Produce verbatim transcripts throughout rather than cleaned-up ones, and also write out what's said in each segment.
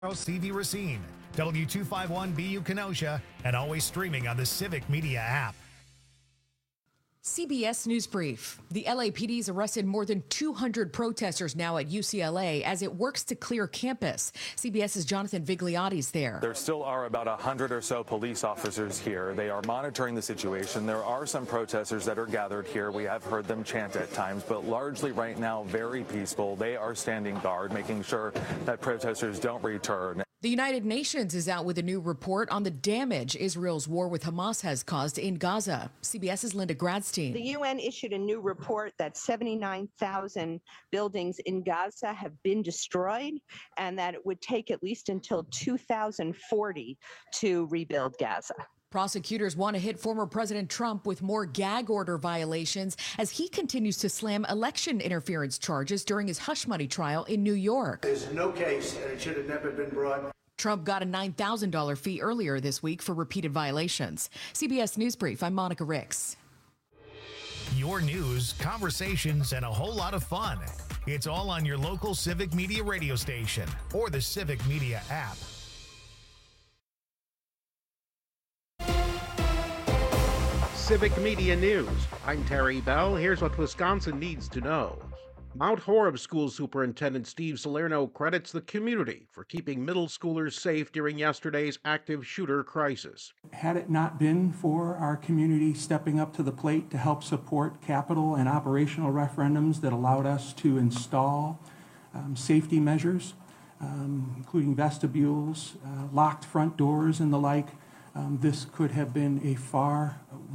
C V Racine, W two fifty-one B U Kenosha, and always streaming on the Civic Media app. C B S News Brief. The L A P D's arrested more than two hundred protesters now at U C L A as it works to clear campus. CBS's Jonathan Vigliotti's there. There still are about one hundred or so police officers here. They are monitoring the situation. There are some protesters that are gathered here. We have heard them chant at times, but largely right now very peaceful. They are standing guard, making sure that protesters don't return. The United Nations is out with a new report on the damage Israel's war with Hamas has caused in Gaza. CBS's Linda Gradstein. The U N issued a new report that seventy-nine thousand buildings in Gaza have been destroyed and that it would take at least until two thousand forty to rebuild Gaza. Prosecutors want to hit former President Trump with more gag order violations as he continues to slam election interference charges during his hush money trial in New York. There's no case, and it should have never been brought. Trump got a nine thousand dollars fee earlier this week for repeated violations. C B S News Brief, I'm Monica Ricks. Your news, conversations, and a whole lot of fun. It's all on your local Civic Media radio station or the Civic Media app. Civic Media News. I'm Terry Bell. Here's what Wisconsin needs to know. Mount Horeb School Superintendent Steve Salerno credits the community for keeping middle schoolers safe during yesterday's active shooter crisis. Had it not been for our community stepping up to the plate to help support capital and operational referendums that allowed us to install um, safety measures, um, including vestibules, uh, locked front doors, and the like, Um, this could have been a far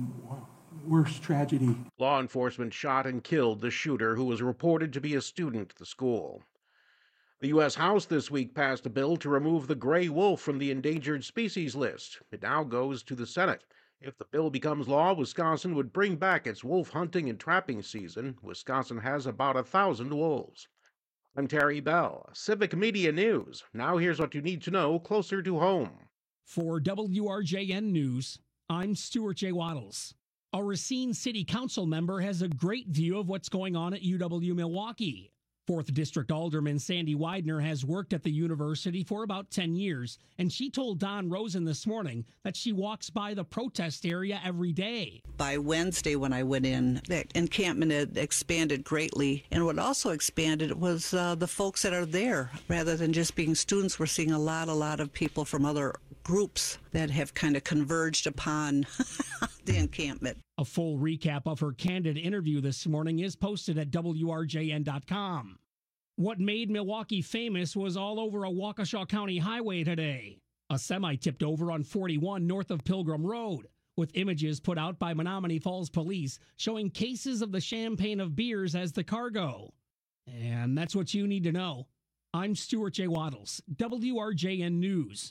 worse tragedy. Law enforcement shot and killed the shooter, who was reported to be a student at the school. The U S House this week passed a bill to remove the gray wolf from the endangered species list. It now goes to the Senate. If the bill becomes law, Wisconsin would bring back its wolf hunting and trapping season. Wisconsin has about a thousand wolves. I'm Terry Bell, Civic Media News. Now here's what you need to know closer to home. For W R J N News, I'm Stuart J. Waddles. A Racine City Council member has a great view of what's going on at U W-Milwaukee. fourth District Alderman Sandy Widener has worked at the university for about ten years, and she told Don Rosen this morning that she walks by the protest area every day. By Wednesday when I went in, the encampment had expanded greatly, and what also expanded was uh, the folks that are there. Rather than just being students, we're seeing a lot, a lot of people from other groups that have kind of converged upon the encampment. A full recap of her candid interview this morning is posted at W R J N dot com. What made Milwaukee famous was all over a Waukesha County highway today. A semi tipped over on forty-one north of Pilgrim Road, with images put out by Menominee Falls Police showing cases of the champagne of beers as the cargo. And that's what you need to know. I'm Stuart J. Waddles, W R J N News.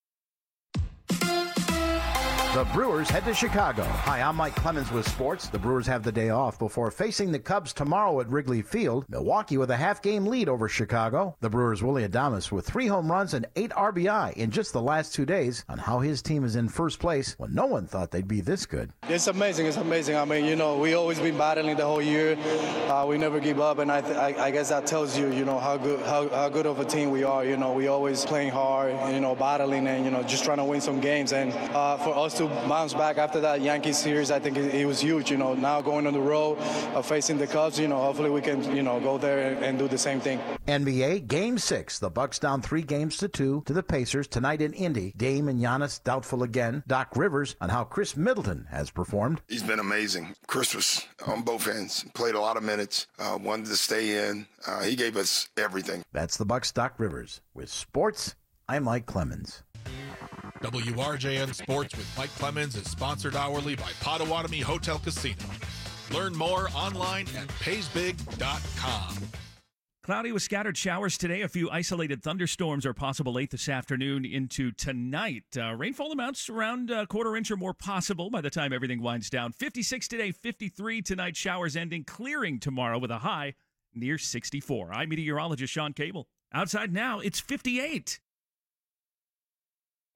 The Brewers head to Chicago. Hi, I'm Mike Clemens with sports. The Brewers have the day off before facing the Cubs tomorrow at Wrigley Field. Milwaukee with a half-game lead over Chicago. The Brewers' Willy Adames with three home runs and eight R B I in just the last two days on how his team is in first place when no one thought they'd be this good. It's amazing. It's amazing. I mean, you know, we always been battling the whole year. Uh, we never give up, and I, th- I, I guess that tells you, you know, how good how, how good of a team we are. You know, we always playing hard, you know, battling, and you know, just trying to win some games. And uh, for us to bounce back after that Yankees series, I think it, it was huge. You know, now going on the road, uh, facing the Cubs, you know, hopefully we can, you know, go there and, and do the same thing. N B A Game Six. The Bucks down three games to two to the Pacers tonight in Indy. Dame and Giannis doubtful again. Doc Rivers on how Chris Middleton has performed. He's been amazing. Chris was on both ends. Played a lot of minutes. Uh, wanted to stay in. Uh, he gave us everything. That's the Bucks' Doc Rivers. With sports, I'm Mike Clemens. W R J N Sports with Mike Clemens is sponsored hourly by Potawatomi Hotel Casino. Learn more online at pays big dot com. Cloudy with scattered showers today. A few isolated thunderstorms are possible late this afternoon into tonight. Uh, rainfall amounts around a quarter inch or more possible by the time everything winds down. fifty-six today, fifty-three tonight. Showers ending, clearing tomorrow with a high near sixty-four. I'm meteorologist Sean Cable. Outside now, it's fifty-eight.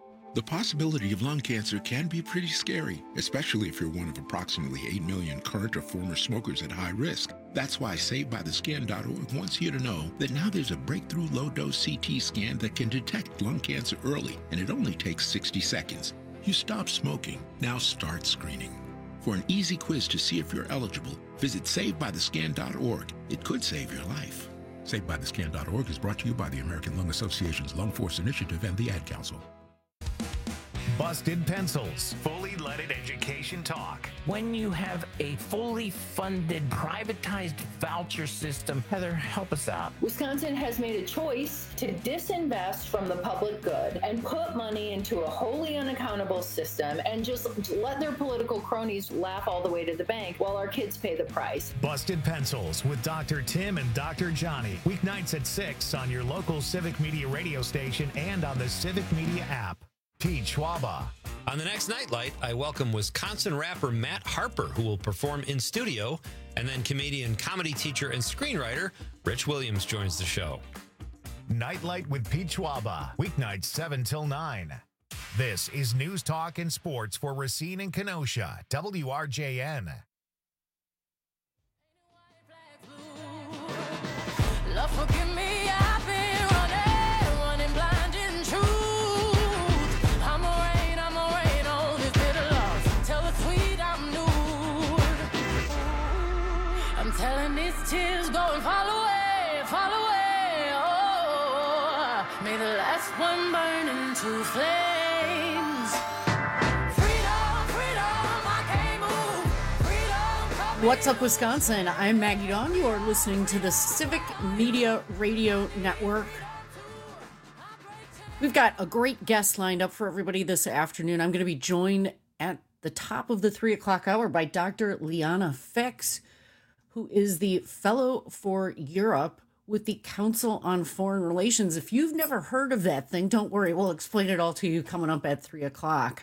The possibility of lung cancer can be pretty scary, especially if you're one of approximately eight million current or former smokers at high risk. That's why Saved By The Scan dot org wants you to know that now there's a breakthrough low-dose C T scan that can detect lung cancer early, and it only takes sixty seconds. You stop smoking, now start screening. For an easy quiz to see if you're eligible, visit Saved By The Scan dot org. It could save your life. Saved By The Scan dot org is brought to you by the American Lung Association's Lung Force Initiative and the Ad Council. Busted Pencils, fully leaded education talk. When you have a fully funded, privatized voucher system, Heather, help us out. Wisconsin has made a choice to disinvest from the public good and put money into a wholly unaccountable system and just let their political cronies laugh all the way to the bank while our kids pay the price. Busted Pencils with Doctor Tim and Doctor Johnny. Weeknights at six on your local Civic Media radio station and on the Civic Media app. Pete Schwaba. On the next Nightlight, I welcome Wisconsin rapper Matt Harper, who will perform in studio, and then comedian, comedy teacher, and screenwriter Rich Williams joins the show. Nightlight with Pete Schwaba, weeknights seven till nine. This is News Talk and Sports for Racine and Kenosha, W R J N. Love, forgive me, I've been running, running blind in truth. I'm a rain, I'm a rain on this bitter loss. Tell the tweet I'm nude. I'm telling these tears go and fall away, fall away. Oh, may the last one burn into flames. Freedom, freedom, I can't move. Freedom. What's up, Wisconsin? I'm Maggie Dawn. You are listening to the Civic Media Radio Network. We've got a great guest lined up for everybody this afternoon. I'm going to be joined at the top of the three o'clock hour by Doctor Liana Fix, who is the Fellow for Europe with the Council on Foreign Relations. If you've never heard of that thing, don't worry. We'll explain it all to you coming up at three o'clock.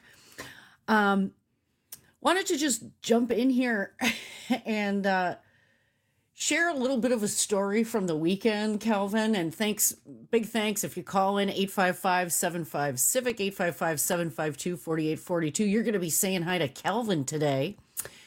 Um, wanted to just jump in here and uh, share a little bit of a story from the weekend, Calvin. And thanks, big thanks if you call in eight five five, seven five, CIVIC, eight five five, seven five two, four eight four two. You're going to be saying hi to Calvin today.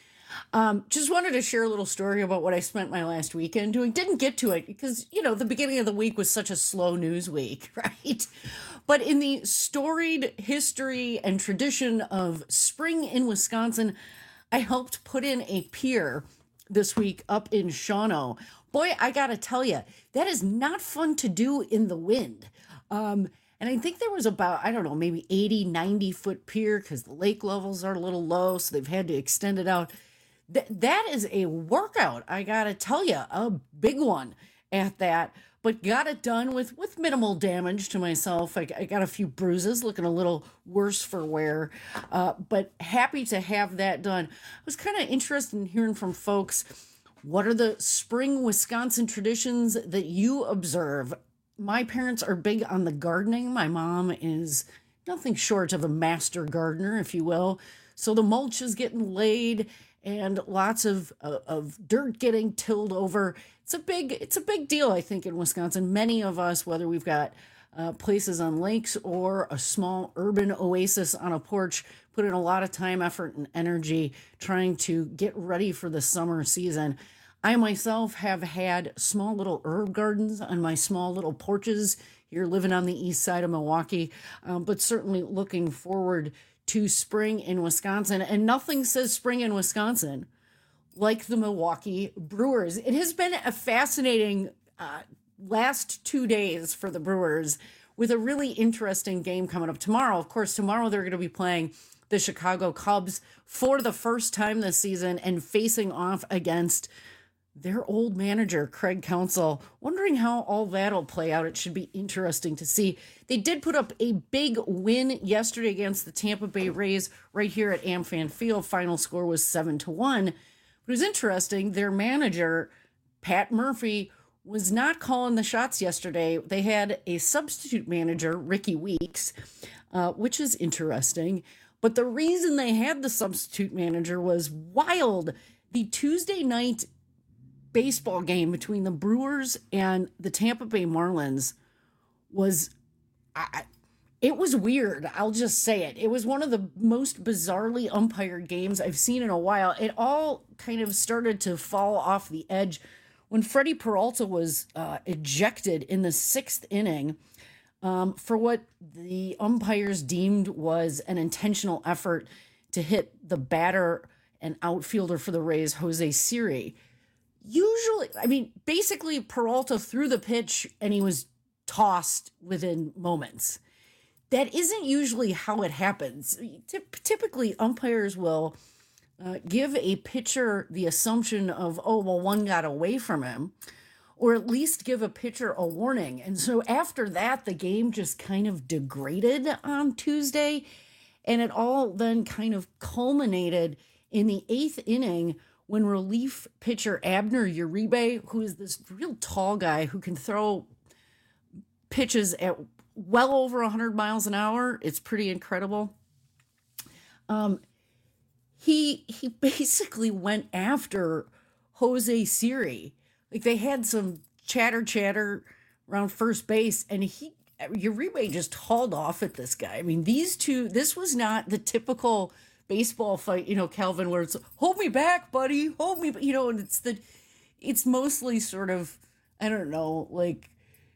Um, just wanted to share a little story about what I spent my last weekend doing. Didn't get to it because, you know, the beginning of the week was such a slow news week, right? But in the storied history and tradition of spring in Wisconsin, I helped put in a pier this week up in Shawano. Boy, I got to tell you, that is not fun to do in the wind. Um, and I think there was about, I don't know, maybe eighty, ninety foot pier because the lake levels are a little low, so they've had to extend it out. Th- that is a workout, I got to tell you, a big one at that. But got it done with, with minimal damage to myself. I, I got a few bruises, looking a little worse for wear, uh, but happy to have that done. I was kind of interested in hearing from folks, what are the spring Wisconsin traditions that you observe? My parents are big on the gardening. My mom is nothing short of a master gardener, if you will. So the mulch is getting laid and lots of uh, of dirt getting tilled over. It's a big it's a big deal, I think, in Wisconsin. Many of us, whether we've got uh, places on lakes or a small urban oasis on a porch, put in a lot of time, effort, and energy trying to get ready for the summer season. I myself have had small little herb gardens on my small little porches here living on the east side of Milwaukee, um, but certainly looking forward to spring in Wisconsin. And nothing says spring in Wisconsin like the Milwaukee Brewers. It has been a fascinating uh, last two days for the Brewers with a really interesting game coming up tomorrow. Of course, tomorrow they're going to be playing the Chicago Cubs for the first time this season and facing off against their old manager, Craig Counsell. Wondering how all that'll play out. It should be interesting to see. They did put up a big win yesterday against the Tampa Bay Rays right here at AmFan Field. Final score was seven to one. But it was interesting. Their manager, Pat Murphy, was not calling the shots yesterday. They had a substitute manager, Ricky Weeks, uh, which is interesting. But the reason they had the substitute manager was wild. The Tuesday night baseball game between the Brewers and the Tampa Bay Marlins was, I, It was weird. I'll just say it. It was one of the most bizarrely umpired games I've seen in a while. It all kind of started to fall off the edge when Freddie Peralta was uh, ejected in the sixth inning um, for what the umpires deemed was an intentional effort to hit the batter and outfielder for the Rays, Jose Siri. Usually, I mean, basically Peralta threw the pitch and he was tossed within moments. That isn't usually how it happens. Typically, umpires will uh, give a pitcher the assumption of, oh, well, one got away from him, or at least give a pitcher a warning. And so after that, the game just kind of degraded on Tuesday, and it all then kind of culminated in the eighth inning when relief pitcher Abner Uribe, who is this real tall guy who can throw pitches at well over one hundred miles an hour. It's pretty incredible. Um, he he basically went after Jose Siri. Like, they had some chatter chatter around first base, and he Uribe just hauled off at this guy. I mean, these two, this was not the typical baseball fight, you know, Calvin, where it's, hold me back, buddy, hold me, you know, and it's the, it's mostly sort of, I don't know, like,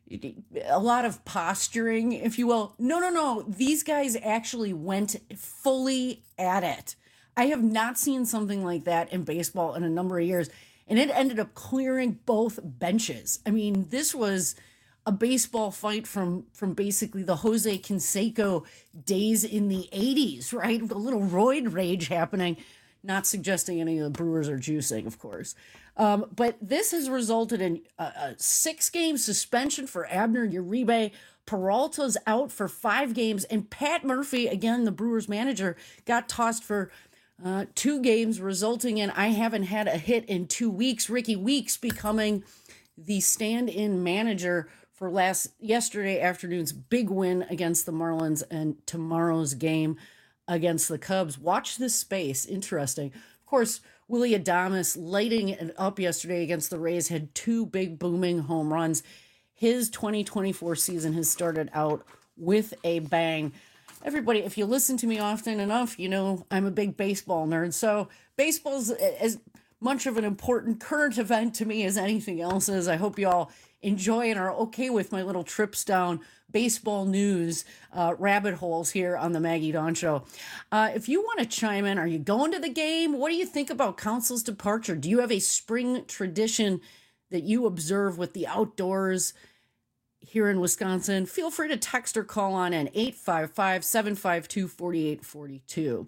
a lot of posturing, if you will. No, no, no. These guys actually went fully at it. I have not seen something like that in baseball in a number of years. And it ended up clearing both benches. I mean, this was a baseball fight from, from basically the Jose Canseco days in the eighties, right? A little roid rage happening. Not suggesting any of the Brewers are juicing, of course. Um, but this has resulted in a, a six-game suspension for Abner Uribe. Peralta's out for five games. And Pat Murphy, again, the Brewers manager, got tossed for uh, two games, resulting in I haven't had a hit in two weeks. Ricky Weeks becoming the stand-in manager for last yesterday afternoon's big win against the Marlins and tomorrow's game against the Cubs. Watch this space. Interesting. Of course, Willy Adames lighting it up yesterday against the Rays, had two big booming home runs. His twenty twenty-four season has started out with a bang. Everybody, if you listen to me often enough, you know I'm a big baseball nerd. So baseball's as much of an important current event to me as anything else is. I hope you all enjoy and are okay with my little trips down baseball news uh, rabbit holes here on the Maggie Dawn Show. Uh, if you want to chime in, are you going to the game? What do you think about Council's departure? Do you have a spring tradition that you observe with the outdoors here in Wisconsin? Feel free to text or call on at eight five five, seven five two, four eight four two.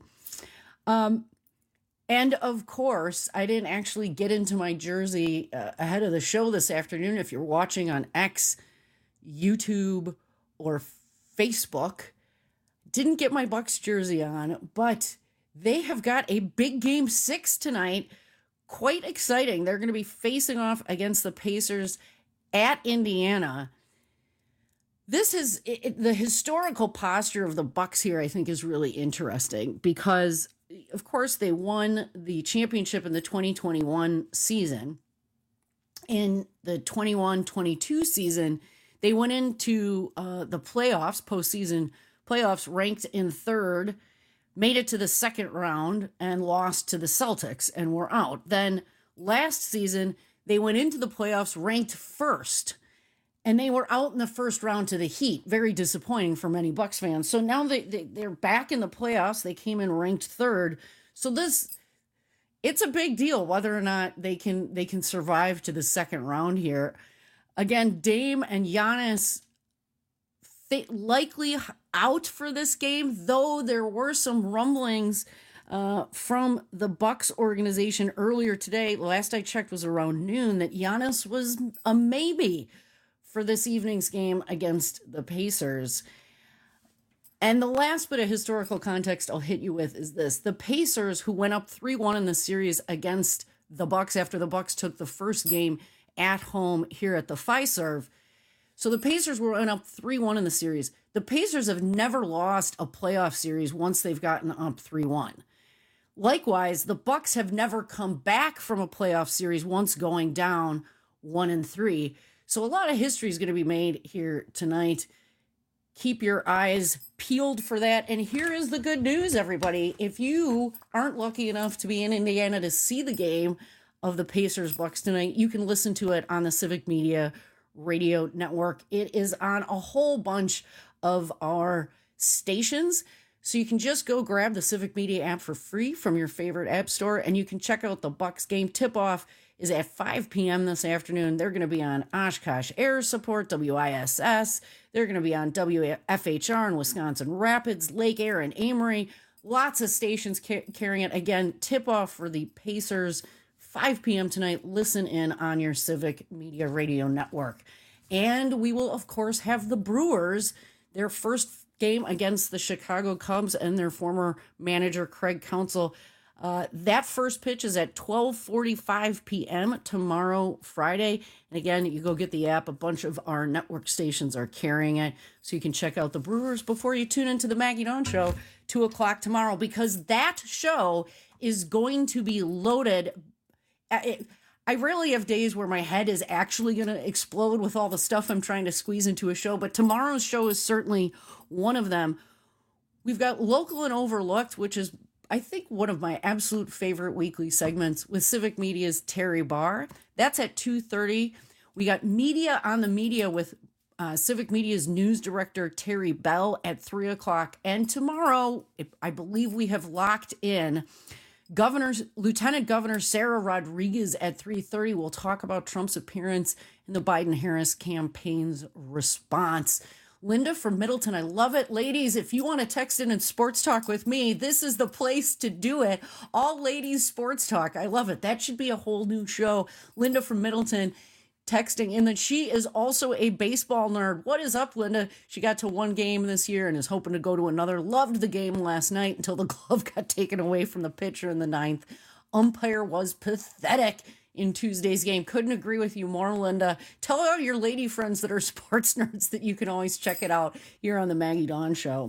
Um, and of course, I didn't actually get into my jersey uh, ahead of the show this afternoon. If you're watching on X, YouTube, or Facebook, didn't get my Bucks jersey on, but they have got a big game six tonight. Quite exciting. They're going to be facing off against the Pacers at Indiana. This is it, the historical posture of the Bucks here, I think, is really interesting because, of course, they won the championship in the twenty twenty-one season. In the twenty-one twenty-two season, they went into uh, the playoffs, postseason playoffs, ranked in third, made it to the second round, and lost to the Celtics and were out. Then last season, they went into the playoffs ranked first, and they were out in the first round to the Heat. Very disappointing for many Bucks fans. So now they, they, they're back in the playoffs. They came in ranked third. So this, it's a big deal whether or not they can they can survive to the second round here. Again, Dame and Giannis th- likely out for this game, though there were some rumblings uh, from the Bucks organization earlier today. Last I checked was around noon that Giannis was a maybe for this evening's game against the Pacers. And the last bit of historical context I'll hit you with is this. The Pacers, who went up three one in the series against the Bucks after the Bucks took the first game at home here at the Fiserv. So the Pacers were up three one in the series. The Pacers have never lost a playoff series once they've gotten up three one. Likewise, the Bucks have never come back from a playoff series once going down one and three. So a lot of history is going to be made here tonight keep your eyes peeled for that. And here is the good news, everybody. If you aren't lucky enough to be in Indiana to see the game of the Pacers Bucks tonight, you can listen to it on the Civic Media Radio Network. It is on a whole bunch of our stations. So you can just go grab the Civic Media app for free from your favorite app store, and you can check out the Bucks game. Tip-off is at five p.m. this afternoon. They're going to be on Oshkosh Air Support, W I S S. They're going to be on W F H R in Wisconsin Rapids, Lake Air, and Amory. Lots of stations ca- carrying it. Again, tip-off for the Pacers, five p.m. tonight. Listen in on your Civic Media Radio Network. And we will, of course, have the Brewers, their first game against the Chicago Cubs and their former manager, Craig Counsell. Uh, that first pitch is at twelve forty-five p.m. tomorrow, Friday. And again, you go get the app. A bunch of our network stations are carrying it. So you can check out the Brewers before you tune into the Maggie Dawn Show, two o'clock tomorrow, because that show is going to be loaded. It, I rarely have days where my head is actually going to explode with all the stuff I'm trying to squeeze into a show, but tomorrow's show is certainly one of them. We've got Local and Overlooked, which is, I think, one of my absolute favorite weekly segments with Civic Media's Terry Barr. That's at two thirty. We got Media on the Media with uh, Civic Media's news director, Terry Bell, at three o'clock. And tomorrow, I believe we have locked in Governor's Lieutenant Governor Sarah Rodriguez at three thirty. We'll talk about Trump's appearance in the Biden-Harris campaign's response. Linda from Middleton, I love it. Ladies, if you want to text in and sports talk with me, this is the place to do it. All ladies sports talk. I love it. That should be a whole new show. Linda from Middleton texting in that she is also a baseball nerd. What is up, Linda? She got to one game this year and is hoping to go to another. Loved the game last night until the glove got taken away from the pitcher in the ninth. Umpire was pathetic in Tuesday's game. Couldn't agree with you more, Linda. Tell all your lady friends that are sports nerds that you can always check it out here on the Maggie Dawn Show.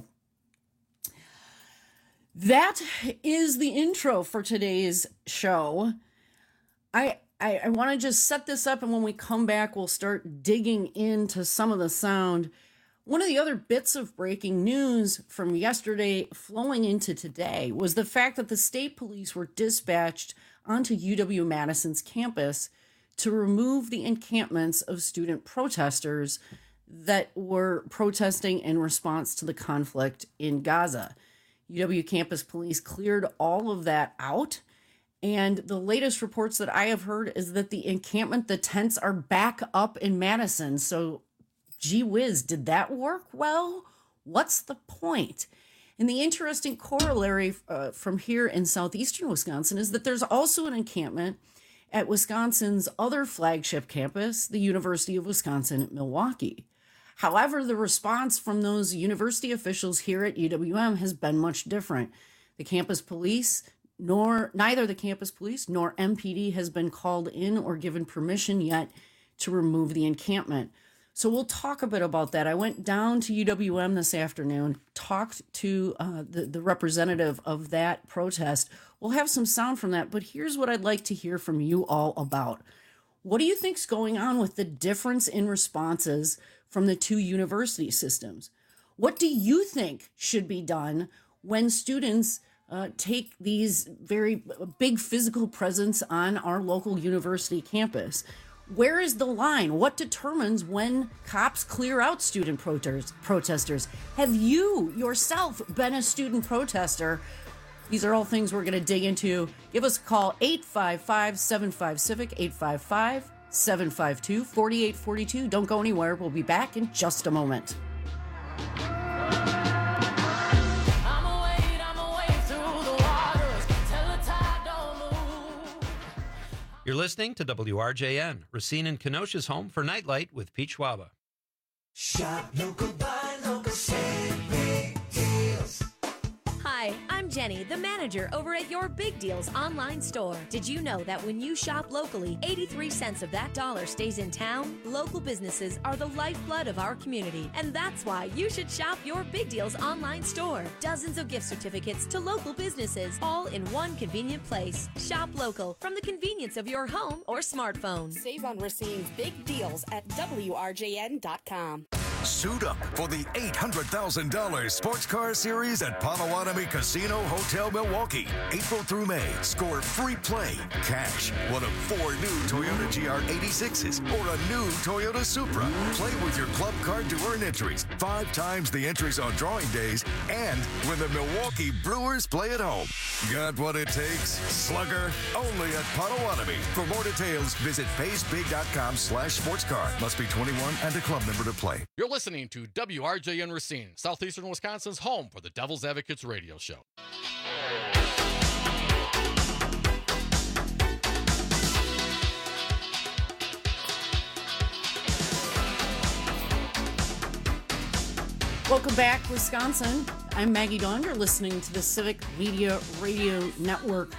That is the intro for today's show. I I, I want to just set this up, and when we come back, we'll start digging into some of the sound. One of the other bits of breaking news from yesterday flowing into today was the fact that the state police were dispatched onto U W-Madison's campus to remove the encampments of student protesters that were protesting in response to the conflict in Gaza. U W campus police cleared all of that out. And the latest reports that I have heard is that the encampment, the tents are back up in Madison. So, gee whiz, did that work well? What's the point? And the interesting corollary uh, from here in southeastern Wisconsin is that there's also an encampment at Wisconsin's other flagship campus, the University of Wisconsin-Milwaukee. However, the response from those university officials here at U W M has been much different. The campus police Nor neither the campus police nor M P D has been called in or given permission yet to remove the encampment. So we'll talk a bit about that. I went down to U W M this afternoon, talked to uh, the, the representative of that protest. We'll have some sound from that, but here's what I'd like to hear from you all about. What do you think's going on with the difference in responses from the two university systems? What do you think should be done when students Uh, take these very big physical presence on our local university campus? Where is the line? What determines when cops clear out student protest- protesters? Have you yourself been a student protester? These are all things we're going to dig into. Give us a call, eight five five, seven five, CIVIC, eight five five, seven five two, four eight four two. Don't go anywhere. We'll be back in just a moment. You're listening to W R J N, Racine and Kenosha's home for Nightlight with Pete Schwaba. Shop local, buy local, save big deals. Hi, I'm Jenny, the manager over at Your Big Deals online store. Did you know that when you shop locally, eighty-three cents of that dollar stays in town? Local businesses are the lifeblood of our community, and that's why you should shop Your Big Deals online store. Dozens of gift certificates to local businesses, all in one convenient place. Shop local from the convenience of your home or smartphone. Save on Racine's big deals at W R J N dot com. Suit up for the eight hundred thousand dollars Sports Car Series at Potawatomi Casino Hotel Milwaukee. April through May, score free play, cash, one of four new Toyota G R eighty-sixes, or a new Toyota Supra. Play with your club card to earn entries, five times the entries on drawing days, and when the Milwaukee Brewers play at home. Got what it takes? Slugger, only at Potawatomi. For more details, visit paysbig.com slash sports car. Must be twenty-one and a club member to play. You're listening to W R J N Racine, Southeastern Wisconsin's home for the Devil's Advocates radio show. Welcome back, Wisconsin. I'm Maggie Dawn. You're listening to the Civic Media Radio Network.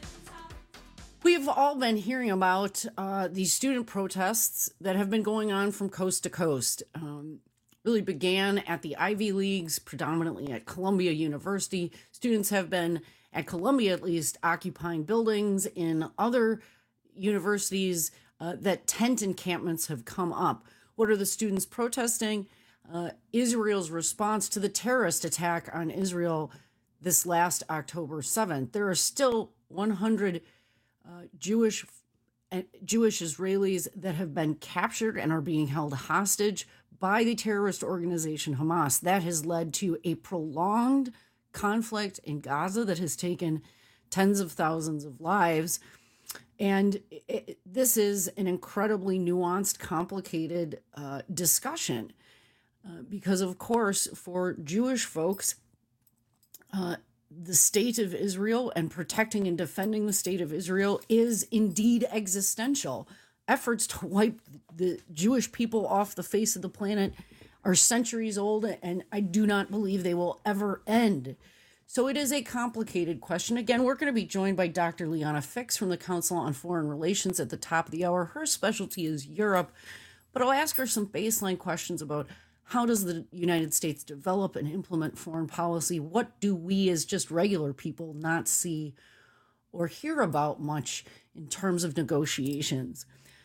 We've all been hearing about uh, these student protests that have been going on from coast to coast. Um, really began at the Ivy Leagues, predominantly at Columbia University. Students have been, at Columbia at least, occupying buildings. In other universities, uh, that tent encampments have come up. What are the students protesting? Uh, Israel's response to the terrorist attack on Israel this last October seventh. There are still one hundred uh, Jewish uh, Jewish Israelis that have been captured and are being held hostage by the terrorist organization Hamas. That has led to a prolonged conflict in Gaza that has taken tens of thousands of lives. And it, this is an incredibly nuanced, complicated uh, discussion. Uh, because, of course, for Jewish folks, uh, the state of Israel and protecting and defending the state of Israel is indeed existential. Efforts to wipe the Jewish people off the face of the planet are centuries old, and I do not believe they will ever end. So it is a complicated question. Again, we're going to be joined by Doctor Liana Fix from the Council on Foreign Relations at the top of the hour. Her specialty is Europe, but I'll ask her some baseline questions about how does the United States develop and implement foreign policy? What do we as just regular people not see or hear about much in terms of negotiations?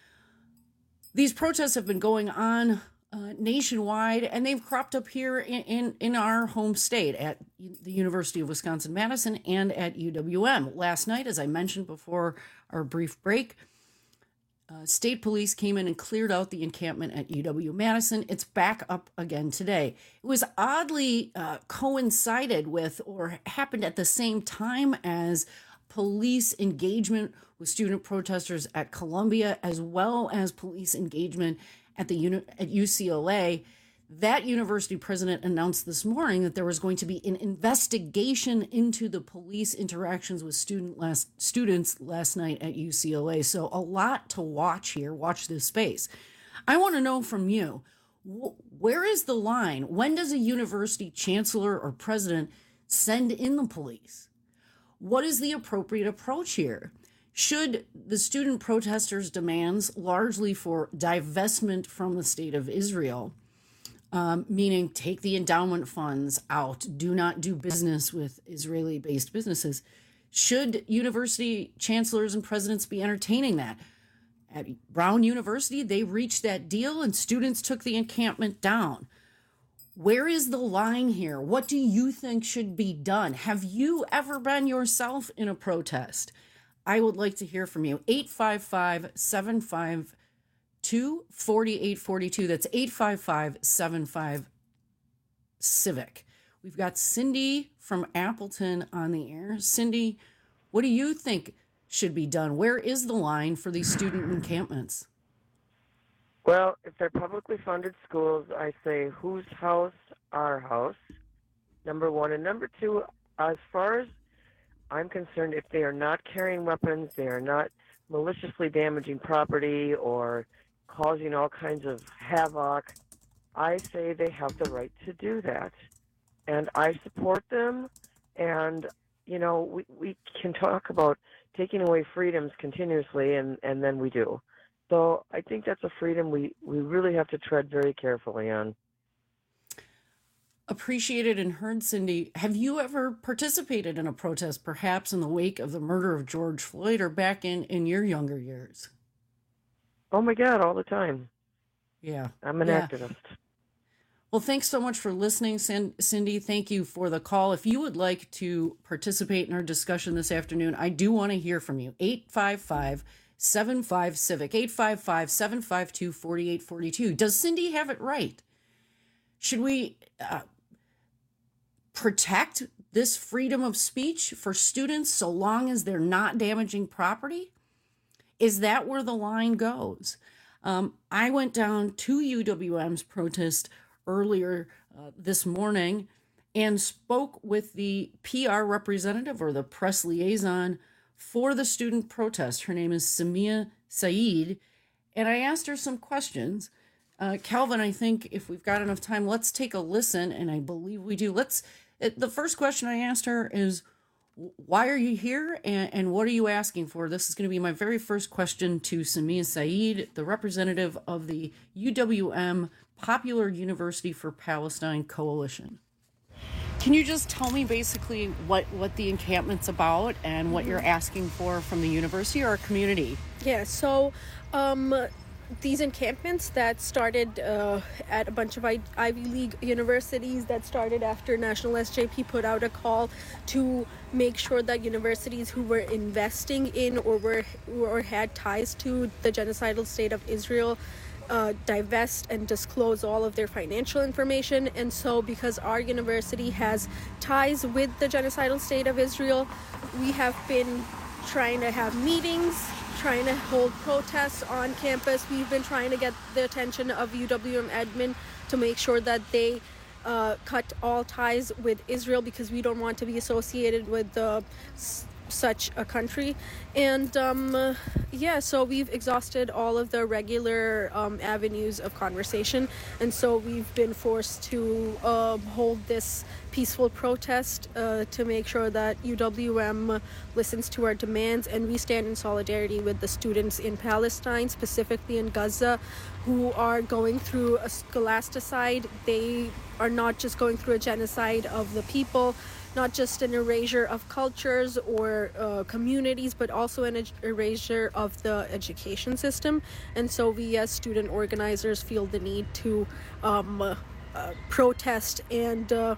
These protests have been going on uh, nationwide, and they've cropped up here in, in, in our home state at the University of Wisconsin-Madison and at U W M. Last night, as I mentioned before our brief break, Uh, state police came in and cleared out the encampment at U W-Madison. It's back up again today. It was oddly uh, coincided with or happened at the same time as police engagement with student protesters at Columbia, as well as police engagement at the uni- at U C L A. That university president announced this morning that there was going to be an investigation into the police interactions with student last, students last night at U C L A. So a lot to watch here. Watch this space. I want to know from you, wh- where is the line? When does a university chancellor or president send in the police? What is the appropriate approach here? Should the student protesters' demands, largely for divestment from the state of Israel, Um, meaning take the endowment funds out, do not do business with Israeli-based businesses. Should university chancellors and presidents be entertaining that? At Brown University, they reached that deal and students took the encampment down. Where is the line here? What do you think should be done? Have you ever been yourself in a protest? I would like to hear from you. eight five five, seven five two, four eight four two. That's eight five five, seven five, CIVIC. We've got Cindy from Appleton on the air. Cindy, what do you think should be done? Where is the line for these student encampments? Well, if they're publicly funded schools, I say whose house? Our house, number one. And number two, as far as I'm concerned, if they are not carrying weapons, they are not maliciously damaging property or causing all kinds of havoc, I say they have the right to do that. And I support them. And, you know, we, we can talk about taking away freedoms continuously, and, and then we do. So I think that's a freedom we, we really have to tread very carefully on. Appreciated and heard, Cindy. Have you ever participated in a protest, perhaps in the wake of the murder of George Floyd or back in, in your younger years? Oh, my God, all the time. Yeah. I'm an yeah. activist. Well, thanks so much for listening, Cindy. Thank you for the call. If you would like to participate in our discussion this afternoon, I do want to hear from you. eight five five, seven five, civic, eight five five, seven five two, four eight four two. Does Cindy have it right? Should we uh, protect this freedom of speech for students so long as they're not damaging property? Is that where the line goes? Um, I went down to U W M's protest earlier uh, this morning and spoke with the P R representative or the press liaison for the student protest. Her name is Samia Saeed, and I asked her some questions. Uh, Calvin, I think if we've got enough time, let's take a listen, and I believe we do. Let's. It, the first question I asked her is, why are you here, and, and what are you asking for? This is going to be my very first question to Samia Saeed, the representative of the U W M Popular University for Palestine Coalition. Can you just tell me basically what, what the encampment's about and what you're asking for from the university or community? Yeah, so um, these encampments that started uh, at a bunch of I- Ivy League universities that started after National S J P put out a call to make sure that universities who were investing in or were or had ties to the genocidal state of Israel Uh, divest and disclose all of their financial information. And so because our university has ties with the genocidal state of Israel, we have been trying to have meetings, trying to hold protests on campus. We've been trying to get the attention of U W M admin to make sure that they uh, cut all ties with Israel, because we don't want to be associated with uh, s- such a country. And um, uh, yeah, so we've exhausted all of the regular um, avenues of conversation, and so we've been forced to uh, hold this peaceful protest uh, to make sure that U W M listens to our demands, and we stand in solidarity with the students in Palestine, specifically in Gaza, who are going through a scholasticide. They are not just going through a genocide of the people, not just an erasure of cultures or uh, communities, but also an er- erasure of the education system. And so we as student organizers feel the need to um, uh, uh, protest and uh,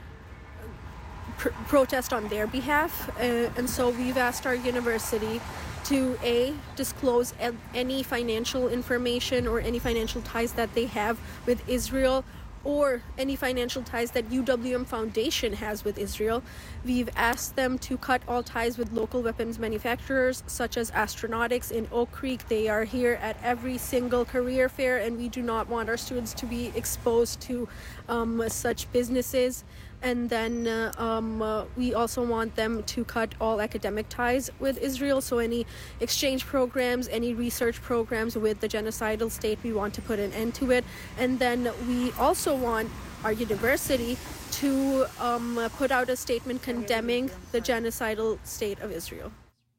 pr- protest on their behalf. Uh, and so we've asked our university to A, disclose a- any financial information or any financial ties that they have with Israel, or any financial ties that U W M Foundation has with Israel. We've asked them to cut all ties with local weapons manufacturers, such as Astronautics in Oak Creek. They are here at every single career fair, and we do not want our students to be exposed to um, such businesses. And then uh, um, uh, we also want them to cut all academic ties with Israel. So any exchange programs, any research programs with the genocidal state, we want to put an end to it. And then we also want our university to um, put out a statement condemning the genocidal state of Israel.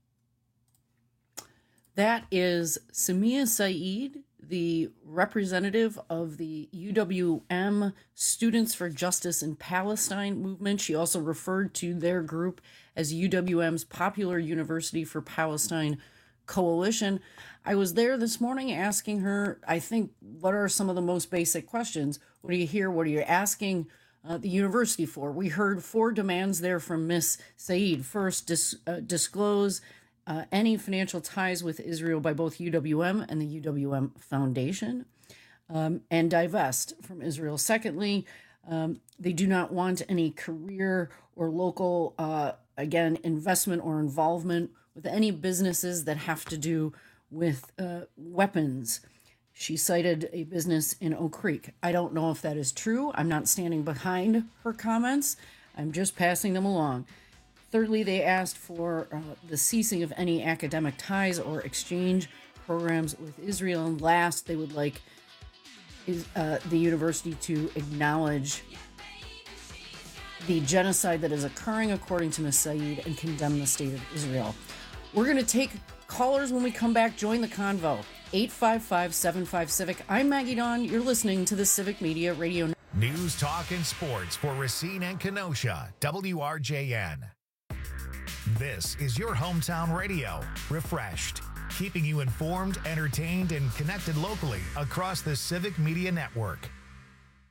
That is Samia Saeed, the representative of the U W M Students for Justice in Palestine movement. She also referred to their group as U W M's Popular University for Palestine Coalition. I was there this morning asking her, I think, what are some of the most basic questions? What are you here? What are you asking uh, the university for? We heard four demands there from Miss Saeed. First, dis- uh, disclose Uh, any financial ties with Israel by both U W M and the U W M Foundation, um, and divest from Israel. Secondly, um, they do not want any career or local, uh, again, investment or involvement with any businesses that have to do with uh, weapons. She cited a business in Oak Creek. I don't know if that is true. I'm not standing behind her comments. I'm just passing them along. Thirdly, they asked for uh, the ceasing of any academic ties or exchange programs with Israel. And last, they would like is, uh, the university to acknowledge the genocide that is occurring, according to Miz Saeed, and condemn the state of Israel. We're going to take callers when we come back. Join the convo. eight five five, seven five, civic. I'm Maggie Dawn. You're listening to the Civic Media Radio. News, talk, and sports for Racine and Kenosha. W R J N. This is your hometown radio, refreshed, keeping you informed, entertained, and connected locally across the Civic Media Network.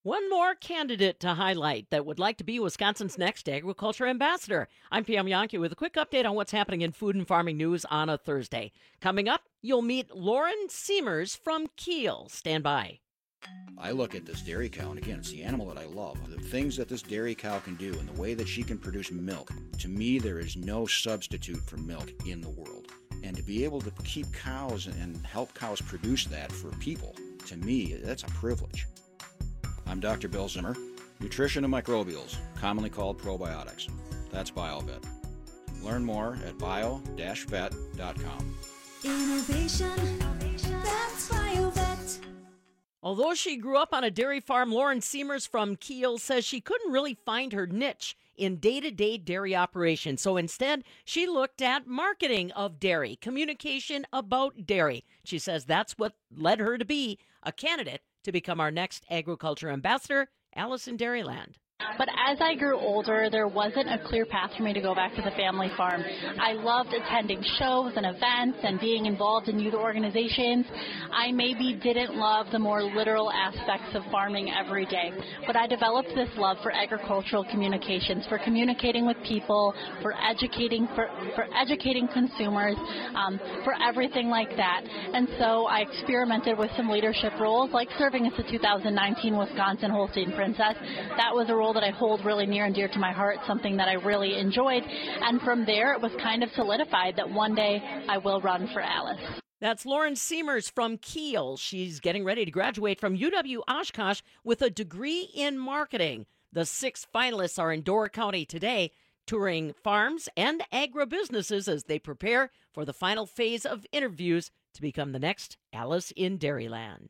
One more candidate to highlight that would like to be Wisconsin's next agriculture ambassador. I'm Pam Yankee with a quick update on what's happening in food and farming news on a Thursday. Coming up, you'll meet Lauren Seamers from Kiel. Stand by. I look at this dairy cow, and again, it's the animal that I love. The things that this dairy cow can do and the way that she can produce milk, to me, there is no substitute for milk in the world. And to be able to keep cows and help cows produce that for people, to me, that's a privilege. I'm Doctor Bill Zimmer, nutrition and microbials, commonly called probiotics. That's BioVet. Learn more at bio dash vet dot com. Innovation, that's BioVet. Although she grew up on a dairy farm, Lauren Seamers from Kiel says she couldn't really find her niche in day-to-day dairy operations. So instead, she looked at marketing of dairy, communication about dairy. She says that's what led her to be a candidate to become our next agriculture ambassador, Alice in Dairyland. But as I grew older, there wasn't a clear path for me to go back to the family farm. I loved attending shows and events and being involved in youth organizations. I maybe didn't love the more literal aspects of farming every day. But I developed this love for agricultural communications, for communicating with people, for educating for, for educating consumers, um, for everything like that. And so I experimented with some leadership roles, like serving as the two thousand nineteen Wisconsin Holstein Princess. That was a role that I hold really near and dear to my heart, something that I really enjoyed. And from there, it was kind of solidified that one day I will run for Alice. That's Lauren Seamers from Kiel. She's getting ready to graduate from U W Oshkosh with a degree in marketing. The six finalists are in Door County today, touring farms and agribusinesses as they prepare for the final phase of interviews to become the next Alice in Dairyland.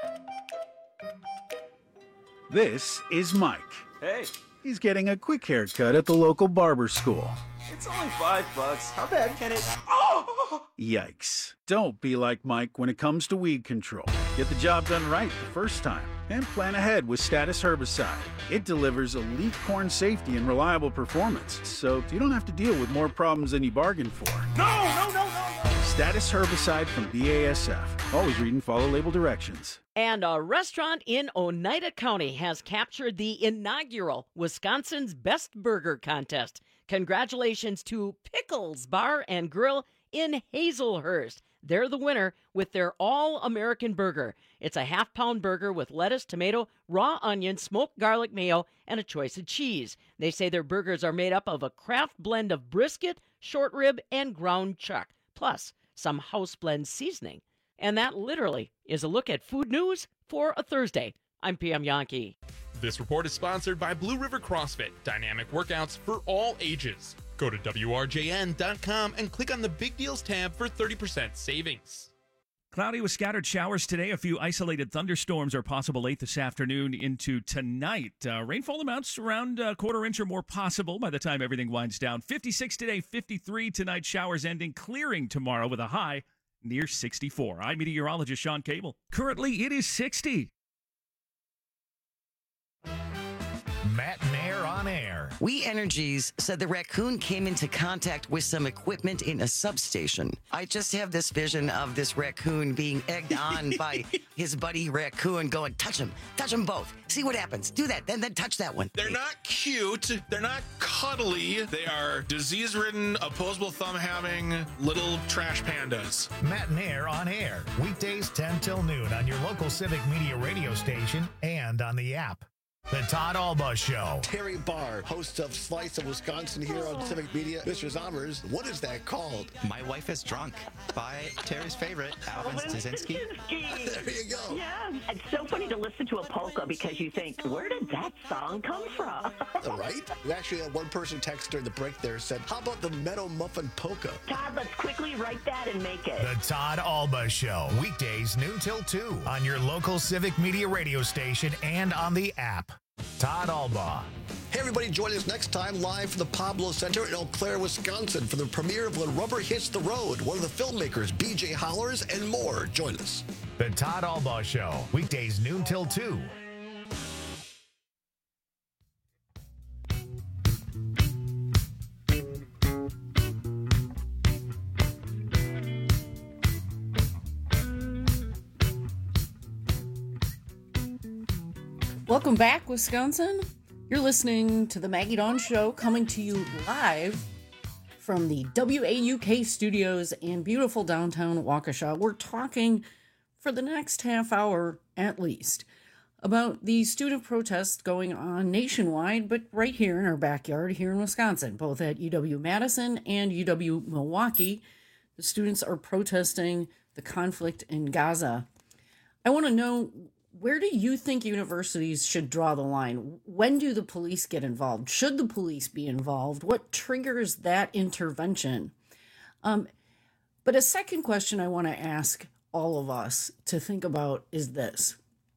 This is Mike. Hey. He's getting a quick haircut at the local barber school. It's only five bucks. How bad can it... Oh! Yikes. Don't be like Mike when it comes to weed control. Get the job done right the first time and plan ahead with Status Herbicide. It delivers elite corn safety and reliable performance, so you don't have to deal with more problems than you bargained for. No, no, no, no, no! Status Herbicide from B A S F. Always read and follow label directions. And a restaurant in Oneida County has captured the inaugural Wisconsin's Best Burger Contest. Congratulations to Pickles Bar and Grill in Hazelhurst. They're the winner with their all-American burger. It's a half-pound burger with lettuce, tomato, raw onion, smoked garlic mayo, and a choice of cheese. They say their burgers are made up of a craft blend of brisket, short rib, and ground chuck, plus some house blend seasoning. And that literally is a look at food news for a Thursday. I'm Pam Yankee. This report is sponsored by Blue River CrossFit, dynamic workouts for all ages. Go to W R J N dot com and click on the Big Deals tab for thirty percent savings. Cloudy with scattered showers today. A few isolated thunderstorms are possible late this afternoon into tonight. Uh, rainfall amounts around a quarter inch or more possible by the time everything winds down. fifty-six today, fifty-three tonight. Showers ending, clearing tomorrow with a high near sixty-four. I'm meteorologist Sean Cable. Currently, it is sixty. Matt Mayer on air. We Energies said the raccoon came into contact with some equipment in a substation. I just have this vision of this raccoon being egged on by his buddy raccoon going, touch him, touch them both. See what happens. Do that, then then touch that one. They're not cute. They're not cuddly. They are disease-ridden, opposable thumb-having little trash pandas. Matt Mayer on air. Weekdays ten till noon on your local Civic Media radio station and on the app. The Todd Alba Show. Terry Barr, host of Slice of Wisconsin here on Civic Media. Mister Zommers, what is that called? My Wife is Drunk by Terry's favorite, Alvin Stasinski. There you go. Yeah, it's so funny to listen to a polka because you think, where did that song come from? Right? We actually had one person text during the break there said, how about the Meadow Muffin Polka? Todd, let's quickly write that and make it. The Todd Alba Show. Weekdays noon till two on your local Civic Media radio station and on the app. Todd Alba. Hey, everybody, join us next time live from the Pablo Center in Eau Claire, Wisconsin for the premiere of When Rubber Hits the Road. One of the filmmakers, B J Hollers, and more. Join us. The Todd Alba Show. Weekdays noon till two. Welcome back, Wisconsin. You're listening to the Maggie Dawn Show, coming to you live from the W A U K studios in beautiful downtown Waukesha. We're talking for the next half hour at least about the student protests going on nationwide, but right here in our backyard here in Wisconsin, both at U W-Madison and U W-Milwaukee. The students are protesting the conflict in Gaza. I want to know, where do you think universities should draw the line? When do the police get involved? Should the police be involved? What triggers that intervention? Um, but a second question I want to ask all of us to think about is this.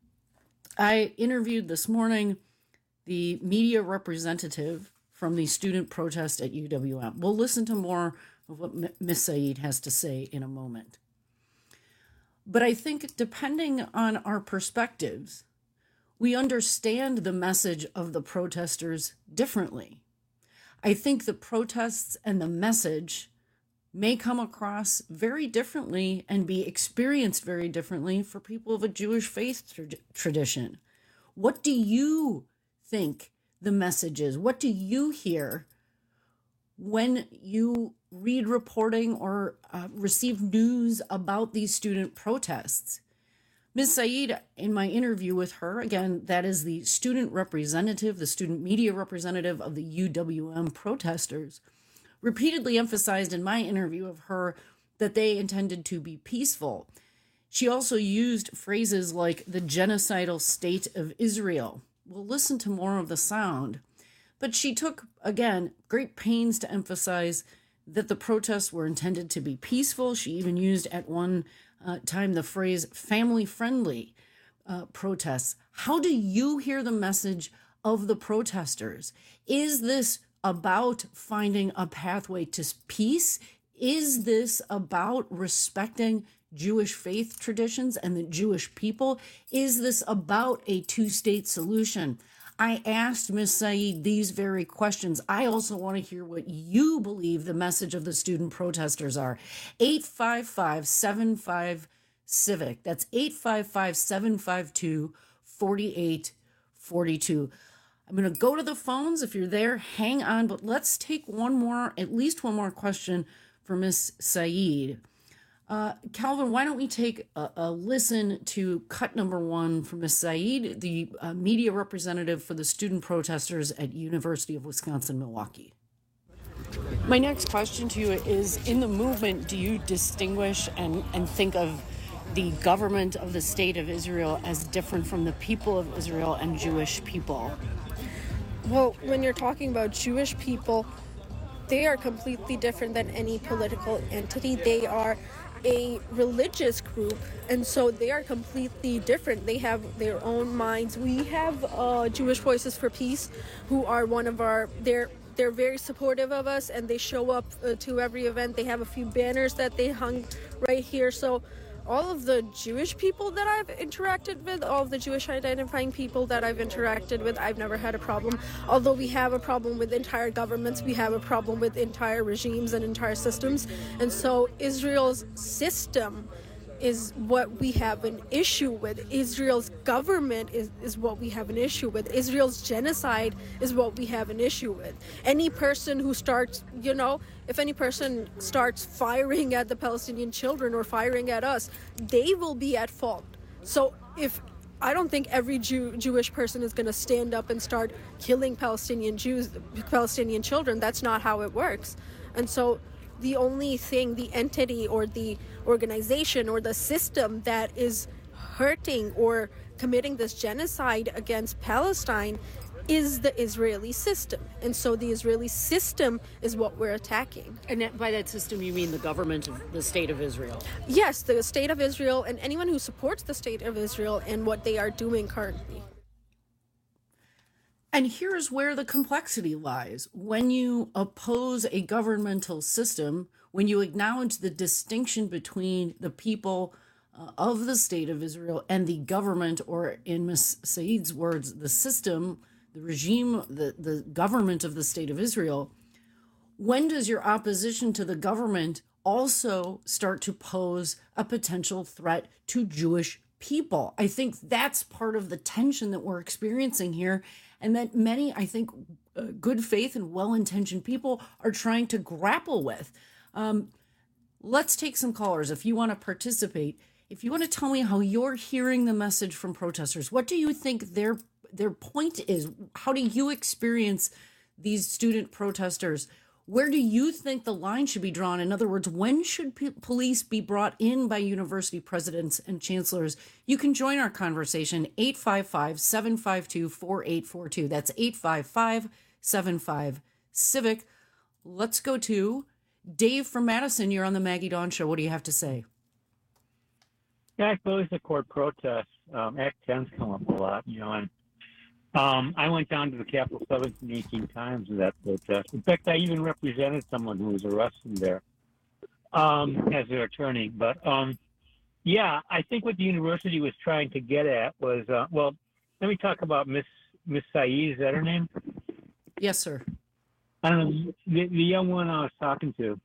I interviewed this morning the media representative from the student protest at U W M. We'll listen to more of what Miz Saeed has to say in a moment. But I think depending on our perspectives, we understand the message of the protesters differently. I think the protests and the message may come across very differently and be experienced very differently for people of a Jewish faith tra- tradition. What do you think the message is? What do you hear when you read reporting or uh, receive news about these student protests? Miz Saeed, in my interview with her, again, that is the student representative, the student media representative of the U W M protesters, repeatedly emphasized in my interview of her that they intended to be peaceful. She also used phrases like the genocidal state of Israel. We'll listen to more of the sound. But she took, again, great pains to emphasize that the protests were intended to be peaceful. She even used at one uh, time the phrase family-friendly uh, protests. How do you hear the message of the protesters? Is this about finding a pathway to peace? Is this about respecting Jewish faith traditions and the Jewish people? Is this about a two-state solution? I asked Miz Saeed these very questions. I also want to hear what you believe the message of the student protesters are. eight five five, seven five, CIVIC. That's eight five five, seven five two, four eight four two. I'm going to go to the phones. If you're there, hang on. But let's take one more, at least one more question for Miz Saeed. Uh, Calvin, why don't we take a, a listen to cut number one from Miz Saeed, the uh, media representative for the student protesters at University of Wisconsin-Milwaukee. My next question to you is, in the movement, do you distinguish and, and think of the government of the state of Israel as different from the people of Israel and Jewish people? Well, when you're talking about Jewish people, they are completely different than any political entity. They are a religious group, and so they are completely different. They have their own minds. We have uh, Jewish Voices for Peace, who are one of our, they're they're very supportive of us, and they show up uh, to every event. They have a few banners that they hung right here. So all of the Jewish people that I've interacted with, all of the Jewish identifying people that I've interacted with, I've never had a problem. Although we have a problem with entire governments, we have a problem with entire regimes and entire systems. And so Israel's system is what we have an issue with. Israel's government is, is what we have an issue with. Israel's genocide is what we have an issue with. Any person who starts, you know, if any person starts firing at the Palestinian children or firing at us, they will be at fault. So if I don't think every Jew, Jewish person is going to stand up and start killing Palestinian Jews, Palestinian children. That's not how it works. And so the only thing, the entity or the organization or the system that is hurting or committing this genocide against Palestine is the Israeli system. And so the Israeli system is what we're attacking. And by that system, you mean the government of the state of Israel? Yes, the state of Israel and anyone who supports the state of Israel and what they are doing currently. And here's where the complexity lies. When you oppose a governmental system, when you acknowledge the distinction between the people uh, of the state of Israel and the government, or in Miz Saeed's words, the system, the regime, the, the government of the state of Israel, when does your opposition to the government also start to pose a potential threat to Jewish people. I think that's part of the tension that we're experiencing here, and that many, I think, uh, good faith and well-intentioned people are trying to grapple with. Um, let's take some callers. If you want to participate, if you want to tell me how you're hearing the message from protesters, what do you think their their point is? How do you experience these student protesters? Where do you think the line should be drawn? In other words, when should p- police be brought in by university presidents and chancellors? You can join our conversation, eight five five, seven five two, four eight four two. That's eight five five, seven five, civic. Let's go to Dave from Madison. You're on the Maggie Dawn Show. What do you have to say? Yeah, I fully support protests. Um, Act ten's come up a lot, you know, and Um, I went down to the Capitol seventeen, eighteen times of that protest. In fact, I even represented someone who was arrested there um, as their attorney. But, um, yeah, I think what the university was trying to get at was, uh, well, let me talk about Miss Miss Saeed. Is that her name? Yes, sir. I don't know, the, the young one I was talking to.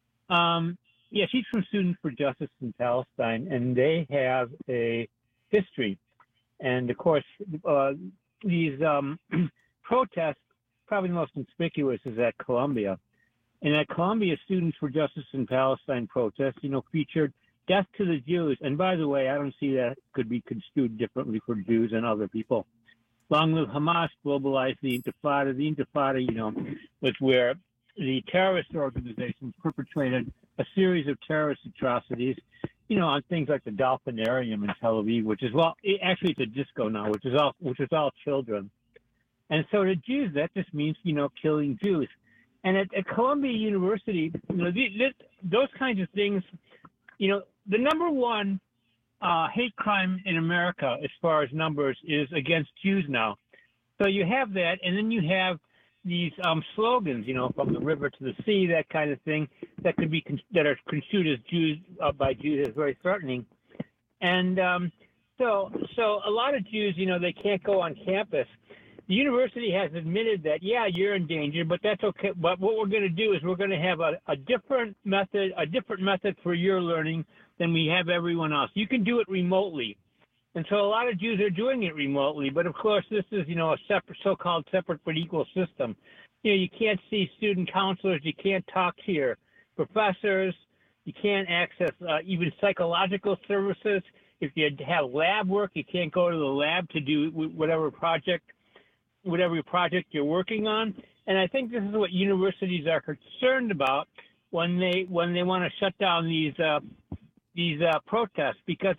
Um, yeah, she's from Students for Justice in Palestine, and they have a history. And, of course, uh, these um, protests, probably the most conspicuous is at Columbia. And at Columbia, Students for Justice in Palestine protests, you know, featured death to the Jews. And by the way, I don't see that could be construed differently for Jews and other people. Long live Hamas globalized the Intifada. The Intifada, you know, was where the terrorist organizations perpetrated a series of terrorist atrocities, you know, on things like the Dolphinarium in Tel Aviv, which is, well, it, actually it's a disco now, which is all, which is all children. And so to Jews, that just means, you know, killing Jews. And at, at Columbia University, you know, the, this, those kinds of things, you know, the number one uh, hate crime in America, as far as numbers, is against Jews now. So you have that, and then you have these um, slogans, you know, from the river to the sea, that kind of thing, that could be con- that are construed as Jews uh, by Jews as very threatening. And um, so, so a lot of Jews, you know, they can't go on campus. The university has admitted that, yeah, you're in danger, but that's okay. But what we're going to do is we're going to have a, a different method, a different method for your learning than we have everyone else. You can do it remotely. And so a lot of Jews are doing it remotely. But, of course, this is, you know, a separate, so-called separate but equal system. You know, you can't see student counselors. You can't talk to your professors. You can't access uh, even psychological services. If you have lab work, you can't go to the lab to do whatever project, whatever project you're working on. And I think this is what universities are concerned about when they when they want to shut down these uh, these uh, protests, because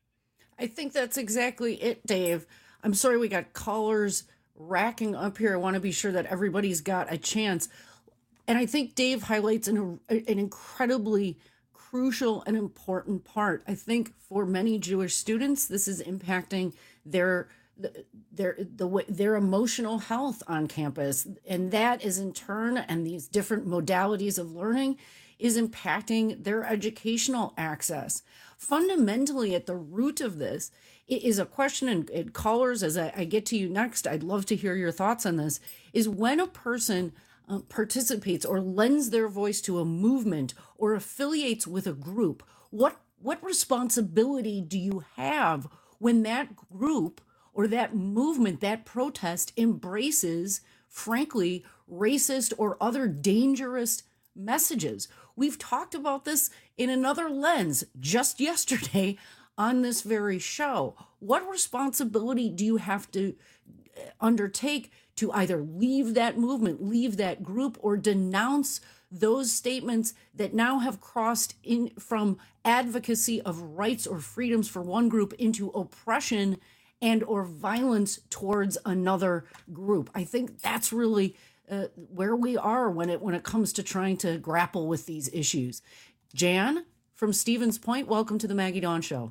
I think that's exactly it, Dave. I'm sorry we got callers racking up here. I want to be sure that everybody's got a chance. And I think Dave highlights an, an incredibly crucial and important part. I think for many Jewish students, this is impacting their their the their emotional health on campus, and that is in turn, and these different modalities of learning is impacting their educational access. Fundamentally, at the root of this is a question, and, and callers, as I, I get to you next, I'd love to hear your thoughts on this, is when a person uh, participates or lends their voice to a movement or affiliates with a group, what what responsibility do you have when that group or that movement, that protest embraces, frankly, racist or other dangerous messages? We've talked about this in another lens just yesterday on this very show. What responsibility do you have to undertake to either leave that movement, leave that group, or denounce those statements that now have crossed in from advocacy of rights or freedoms for one group into oppression and or violence towards another group? I think that's really Uh, where we are when it when it comes to trying to grapple with these issues. Jan from Stevens Point, welcome to the Maggie Dawn Show.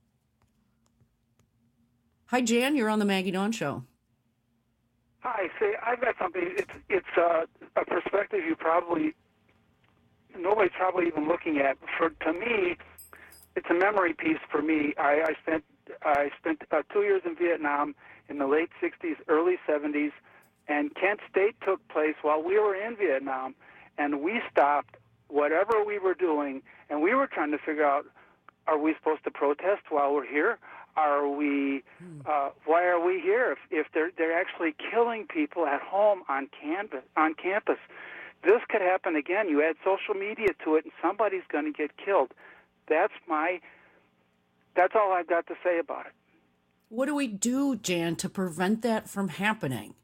Hi, Jan, you're on the Maggie Dawn Show. Hi, say I've got something. It's it's uh, a perspective you probably nobody's probably even looking at. For to me, it's a memory piece for me. I, I spent I spent uh, two years in Vietnam in the late sixties, early seventies. And Kent State took place while we were in Vietnam, and we stopped whatever we were doing, and we were trying to figure out, are we supposed to protest while we're here? are we? Uh, why are we here? If, if they're they're actually killing people at home on campus, on campus, this could happen again. You add social media to it, and somebody's going to get killed. That's my. That's all I've got to say about it. What do we do, Jan, to prevent that from happening?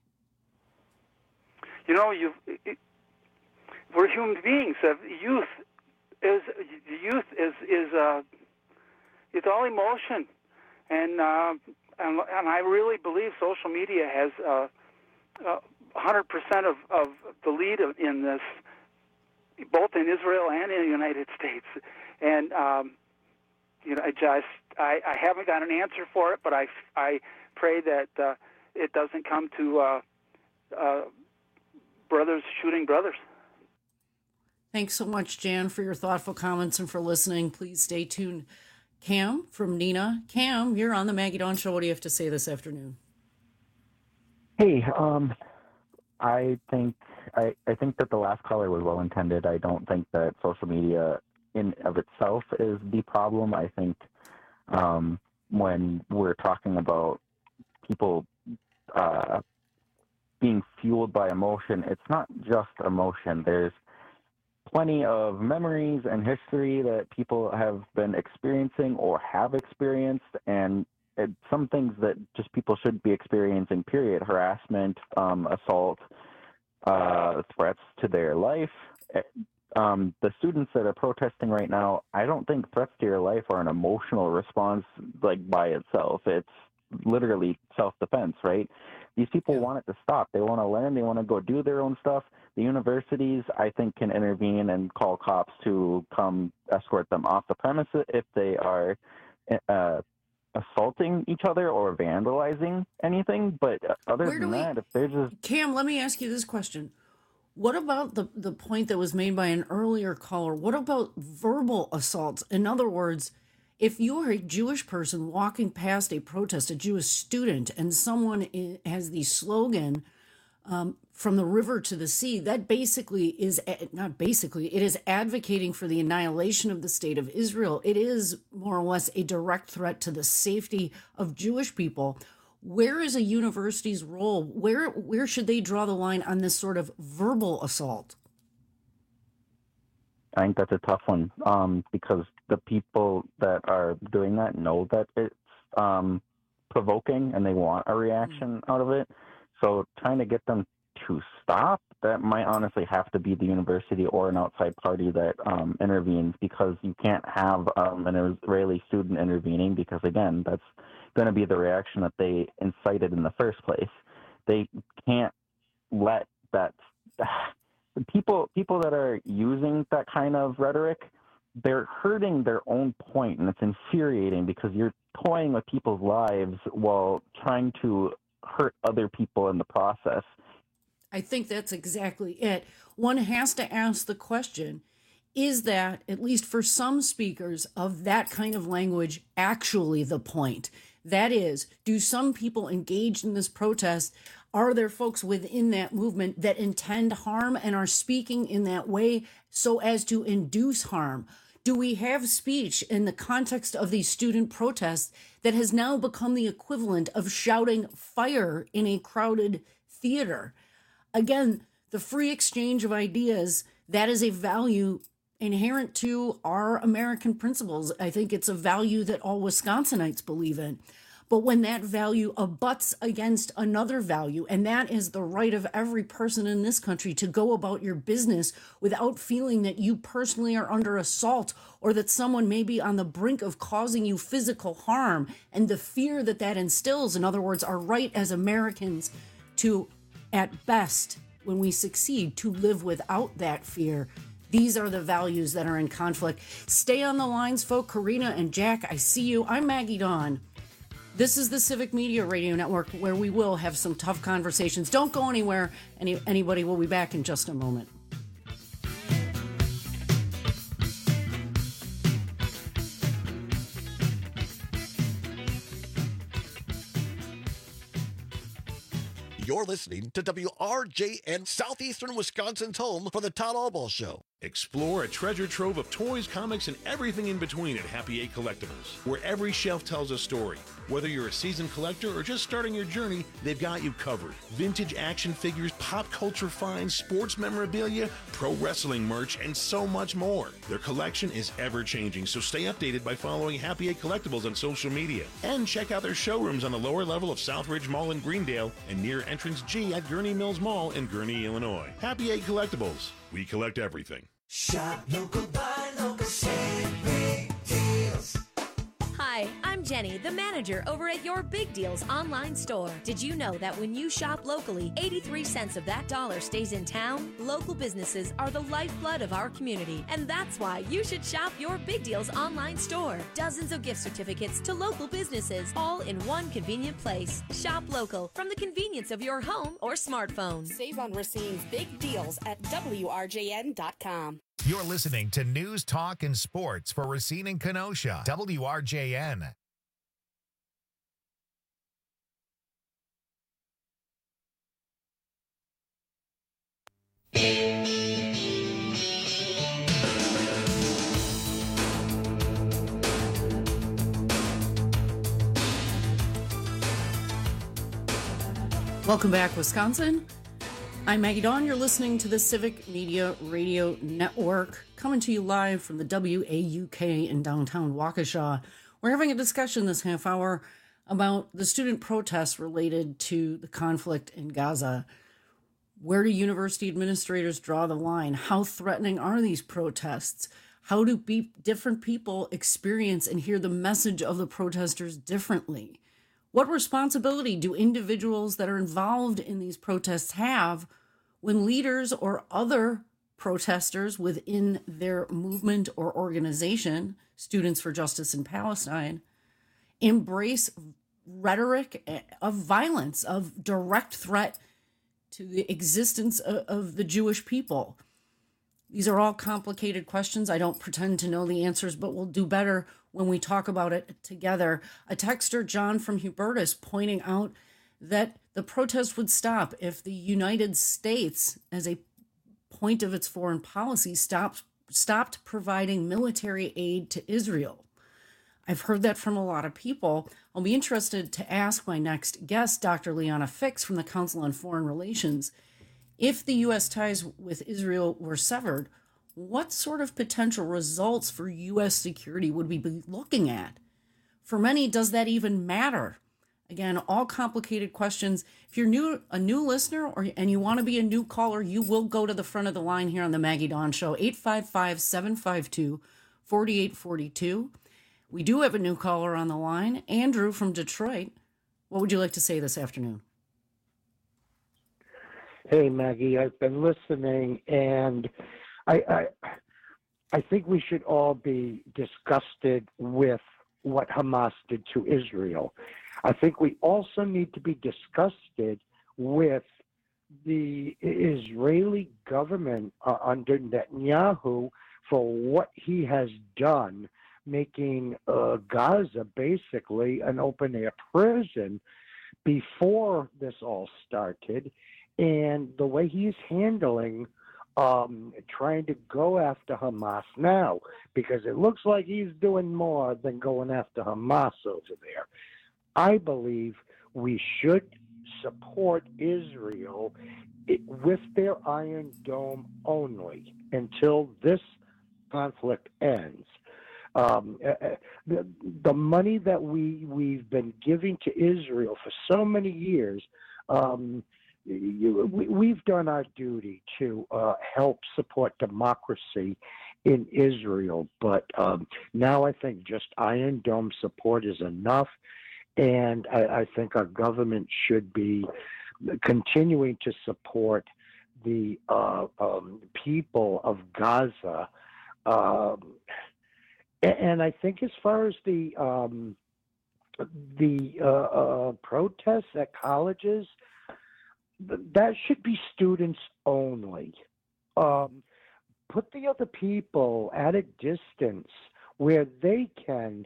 You know, you we're human beings. Uh, youth is youth is is uh, it's all emotion, and, uh, and and I really believe social media has uh, uh, one hundred percent of of the lead in this, both in Israel and in the United States. And um, you know, I just I, I haven't got an answer for it, but I I pray that uh, it doesn't come to uh, uh, brothers shooting brothers. Thanks so much, Jan, for your thoughtful comments and for listening. Please stay tuned. Cam from Neenah. Cam, you're on the Maggie Dawn Show. What do you have to say this afternoon? Hey, um, I think I, I think that the last caller was well intended. I don't think that social media in of itself is the problem. I think um, when we're talking about people uh, being fueled by emotion, it's not just emotion. There's plenty of memories and history that people have been experiencing or have experienced, and it, some things that just people should be experiencing, period. Harassment, um, assault, uh, threats to their life. Um, the students that are protesting right now, I don't think threats to your life are an emotional response like by itself. It's literally self-defense, right? These people yeah. want it to stop. They want to learn. They want to go do their own stuff. The universities, I think, can intervene and call cops to come escort them off the premises if they are uh, assaulting each other or vandalizing anything. But other Where than we, that, if they're just... Cam, let me ask you this question. What about the, the point that was made by an earlier caller? What about verbal assaults? In other words, if you are a Jewish person walking past a protest, a Jewish student, and someone has the slogan, um, from the river to the sea, that basically is, not basically, it is advocating for the annihilation of the state of Israel. It is more or less a direct threat to the safety of Jewish people. Where is a university's role? Where where should they draw the line on this sort of verbal assault? I think that's a tough one um, because the people that are doing that know that it's um, provoking and they want a reaction mm-hmm. out of it. So trying to get them to stop, that might honestly have to be the university or an outside party that um, intervenes, because you can't have um, an Israeli student intervening, because, again, that's going to be the reaction that they incited in the first place. They can't let that... People people that are using that kind of rhetoric, they're hurting their own point, and it's infuriating because you're toying with people's lives while trying to hurt other people in the process. I think that's exactly it. One has to ask the question, is that, at least for some speakers of that kind of language, actually the point? That is, do some people engaged in this protest, are there folks within that movement that intend harm and are speaking in that way so as to induce harm? Do we have speech in the context of these student protests that has now become the equivalent of shouting fire in a crowded theater? Again, the free exchange of ideas, that is a value inherent to our American principles. I think it's a value that all Wisconsinites believe in. But when that value abuts against another value, and that is the right of every person in this country to go about your business without feeling that you personally are under assault or that someone may be on the brink of causing you physical harm, and the fear that that instills, in other words, our right as Americans to, at best, when we succeed, to live without that fear. These are the values that are in conflict. Stay on the lines, folks. Karina and Jack, I see you. I'm Maggie Dawn. This is the Civic Media Radio Network, where we will have some tough conversations. Don't go anywhere. Any, anybody will be back in just a moment. You're You're listening to W R J N, Southeastern Wisconsin's home for the Todd Albaugh Show. Explore a treasure trove of toys, comics, and everything in between at Happy Eight Collectibles, where every shelf tells a story. Whether you're a seasoned collector or just starting your journey, they've got you covered. Vintage action figures, pop culture finds, sports memorabilia, pro wrestling merch, and so much more. Their collection is ever-changing, so stay updated by following Happy Eight Collectibles on social media. And check out their showrooms on the lower level of Southridge Mall in Greendale and near Entrance G at Gurney Mills Mall in Gurney, Illinois. Happy Eight Collectibles. We collect everything. Shop local, buy local, save big deals. Hi, I'm Jenny, the manager over at Your Big Deals online store. Did you know that when you shop locally, eighty-three cents of that dollar stays in town? Local businesses are the lifeblood of our community, and that's why you should shop Your Big Deals online store. Dozens of gift certificates to local businesses, all in one convenient place. Shop local from the convenience of your home or smartphone. Save on Racine's big deals at W R J N dot com. You're listening to News, Talk, and Sports for Racine and Kenosha, W R J N. Welcome back, Wisconsin. I'm Maggie Dawn. You're listening to the Civic Media Radio Network, coming to you live from the W A U K in downtown Waukesha. We're having a discussion this half hour about the student protests related to the conflict in Gaza. Where do university administrators draw the line? How threatening are these protests? How do be- different people experience and hear the message of the protesters differently? What responsibility do individuals that are involved in these protests have when leaders or other protesters within their movement or organization, Students for Justice in Palestine, embrace rhetoric of violence, of direct threat to the existence of, of the Jewish people? These are all complicated questions. I don't pretend to know the answers, but we'll do better when we talk about it together. A texter, John from Hubertus, pointing out that the protest would stop if the United States, as a point of its foreign policy, stopped, stopped providing military aid to Israel. I've heard that from a lot of people. I'll be interested to ask my next guest, Doctor Liana Fix from the Council on Foreign Relations, if the U S ties with Israel were severed, what sort of potential results for U S security would we be looking at? For many, does that even matter? Again, all complicated questions. If you're new, a new listener or and you want to be a new caller, you will go to the front of the line here on the Maggie Dawn Show, eight five five, seven five two, four eight four two. We do have a new caller on the line, Andrew from Detroit. What would you like to say this afternoon? Hey, Maggie, I've been listening, and I, I, I think we should all be disgusted with what Hamas did to Israel. I think we also need to be disgusted with the Israeli government uh, under Netanyahu for what he has done, making uh, Gaza basically an open-air prison before this all started, and the way he's handling um, trying to go after Hamas now, because it looks like he's doing more than going after Hamas over there. I believe we should support Israel with their Iron Dome only until this conflict ends. Um, the, the money that we, we've been giving to Israel for so many years, um, you, we, we've done our duty to uh, help support democracy in Israel. But um, now I think just Iron Dome support is enough. And I, I think our government should be continuing to support the uh, um, people of Gaza. Um, and I think as far as the um, the uh, uh, protests at colleges, that should be students only. Um, put the other people at a distance where they can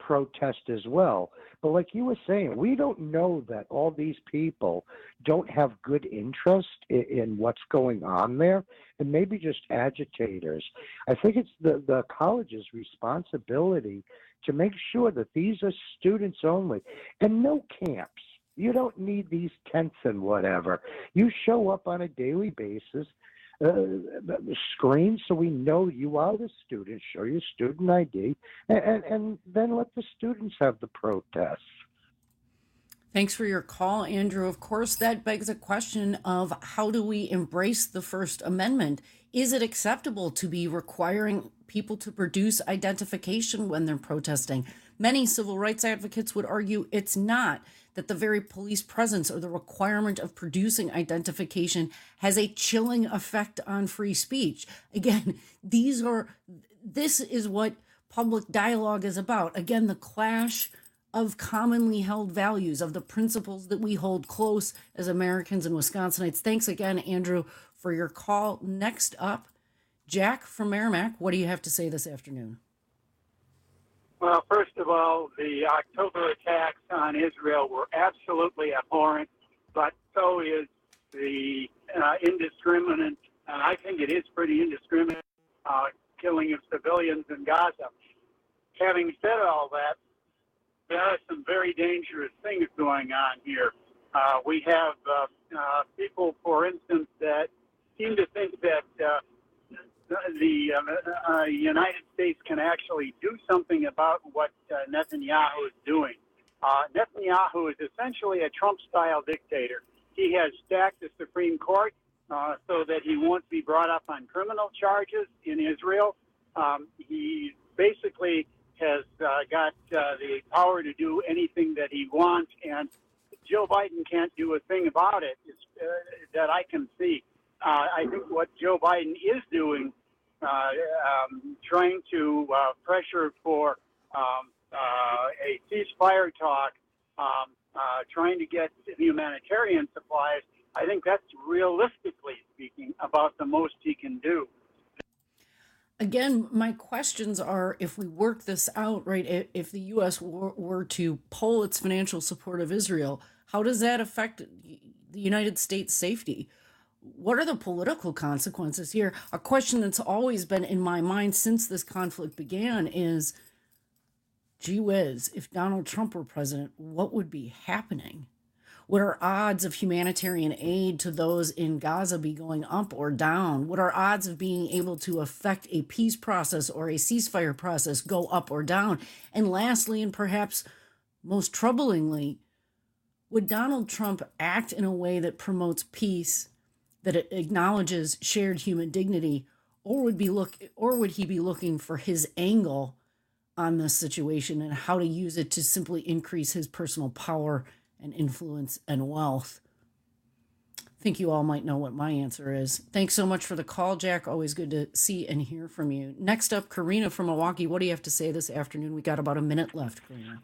protest as well. But like you were saying, we don't know that all these people don't have good interest in, in what's going on there, and maybe just agitators. I think it's the, the college's responsibility to make sure that these are students only, and no camps. You don't need these tents and whatever. You show up on a daily basis, uh, screen so we know you are the student, show your student I D, and, and, and then let the students have the protests. Thanks for your call, Andrew. Of course, that begs a question of how do we embrace the First Amendment? Is it acceptable to be requiring people to produce identification when they're protesting? Many civil rights advocates would argue it's not, that the very police presence or the requirement of producing identification has a chilling effect on free speech. Again, these are, this is what public dialogue is about. Again, the clash of commonly held values, of the principles that we hold close as Americans and Wisconsinites. Thanks again, Andrew, for your call. Next up, Jack from Merrimack. What do you have to say this afternoon? Well, first of all, the October attacks on Israel were absolutely abhorrent, but so is the uh, indiscriminate, and I think it is pretty indiscriminate, uh, killing of civilians in Gaza. Having said all that, there are some very dangerous things going on here. Uh, we have uh, uh, people, for instance, that seem to think that uh, the um, uh, United States can actually do something about what uh, Netanyahu is doing. Uh, Netanyahu is essentially a Trump-style dictator. He has stacked the Supreme Court uh, so that he won't be brought up on criminal charges in Israel. Um, he basically has uh, got uh, the power to do anything that he wants, and Joe Biden can't do a thing about it uh, that I can see. Uh, I think what Joe Biden is doing, uh, um, trying to uh, pressure for um, uh, a ceasefire talk, um, uh, trying to get humanitarian supplies, I think that's realistically speaking about the most he can do. Again, my questions are, if we work this out, right, if the U S were, were to pull its financial support of Israel, how does that affect the United States' safety? What are the political consequences here? A question that's always been in my mind since this conflict began is, gee whiz, if Donald Trump were president, what would be happening? Would our odds of humanitarian aid to those in Gaza be going up or down? Would our odds of being able to affect a peace process or a ceasefire process go up or down? And lastly, and perhaps most troublingly, would Donald Trump act in a way that promotes peace, that it acknowledges shared human dignity, or would be look or would he be looking for his angle on this situation and how to use it to simply increase his personal power and influence and wealth? I think you all might know what my answer is. Thanks so much for the call, Jack. Always good to see and hear from you. Next up, Karina from Milwaukee. What do you have to say this afternoon? We got about a minute left, Karina.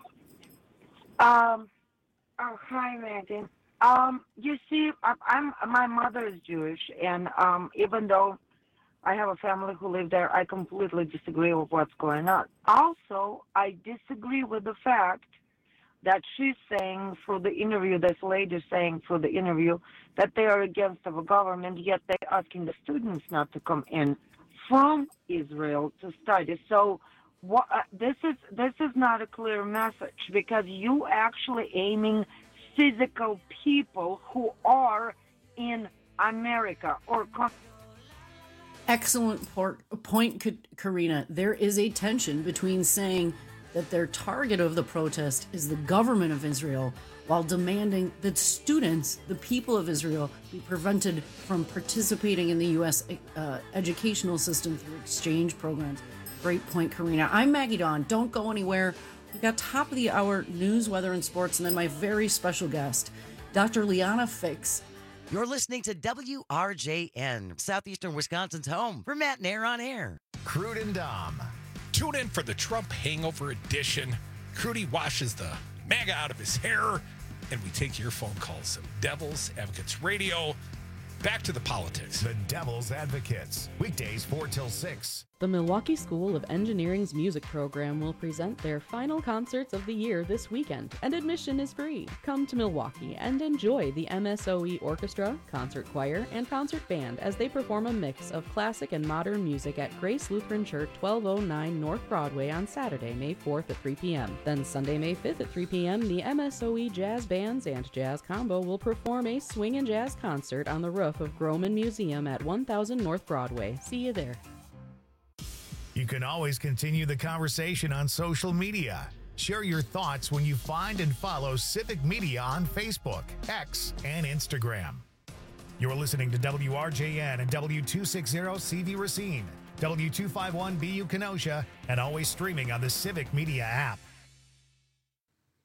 Um, oh, hi, Megan. Um, you see, I'm, my mother is Jewish, and um, even though I have a family who live there, I completely disagree with what's going on. Also, I disagree with the fact that she's saying through the interview, this lady saying through the interview, that they are against our government, yet they're asking the students not to come in from Israel to study. So what, uh, this is this is not a clear message, because you actually aiming physical people who are in America or. Excellent point, Karina. There is a tension between saying that their target of the protest is the government of Israel, while demanding that students, the people of Israel, be prevented from participating in the U S uh, educational system through exchange programs. Great point, Karina. I'm Maggie Dawn. Don't go anywhere. We got top of the hour news, weather, and sports, and then my very special guest, Doctor Liana Fix. You're listening to W R J N, Southeastern Wisconsin's home for Matt Nair on Air. Crude and Dom. Tune in for the Trump Hangover Edition. Crudy washes the MAGA out of his hair, and we take your phone calls. Devil's Advocates Radio. Back to the politics. The Devil's Advocates. Weekdays four till six. The Milwaukee School of Engineering's music program will present their final concerts of the year this weekend, and admission is free. Come to Milwaukee and enjoy the M S O E Orchestra, Concert Choir, and Concert Band as they perform a mix of classic and modern music at Grace Lutheran Church, twelve oh nine North Broadway on Saturday, May fourth at three p.m. Then Sunday, May fifth at three p.m., the M S O E Jazz Bands and Jazz Combo will perform a swing and jazz concert on the roof of Groman Museum at one thousand North Broadway. See you there. You can always continue the conversation on social media. Share your thoughts when you find and follow Civic Media on Facebook, X, and Instagram. You're listening to W R J N and W two sixty C V Racine, W two fifty-one B U Kenosha, and always streaming on the Civic Media app.